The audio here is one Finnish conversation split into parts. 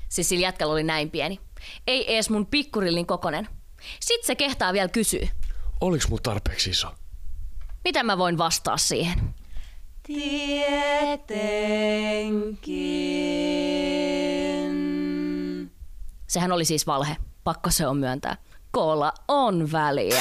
Siis sillä jätkällä oli näin pieni. Ei ees mun pikkurillin kokonen. Sit se kehtaa vielä kysyä. Oliks mut tarpeeksi iso? Mitä mä voin vastaa siihen? Tietenkin. Sehän oli siis valhe. Pakko se on myöntää. Koolla on väliä.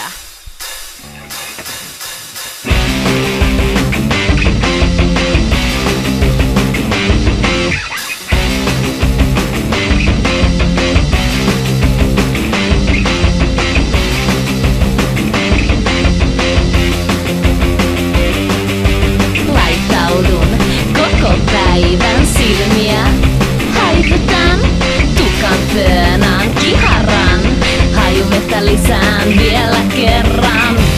Laittaudun koko päivän silmiä. Haivutan tukan pöönään kiharan. Hajuvettä lisään vielä kerran.